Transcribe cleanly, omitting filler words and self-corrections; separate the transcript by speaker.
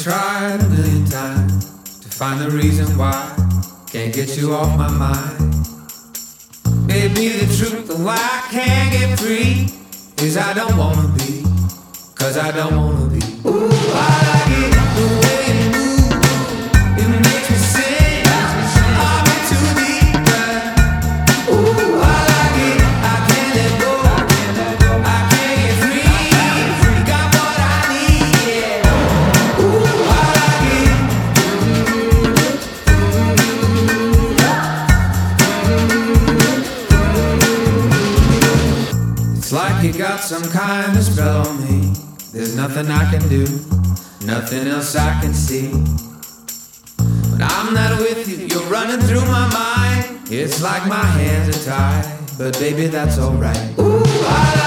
Speaker 1: tried a million times to find the reason why can't get you off my mind. Maybe the truth of why I can't get free is I don't wanna be, 'cause I don't wanna be. Ooh, I like it the way you move, it makes me sing. I'm in too deep, ooh, I like it, I can't let go, I can't get free, got what I need, yeah. Ooh, I like it. It's like you got some kind of spell on me. There's nothing I can do, nothing else I can see. When I'm not with you, you're running through my mind. It's like my hands are tied, but baby, that's alright. Ooh, I like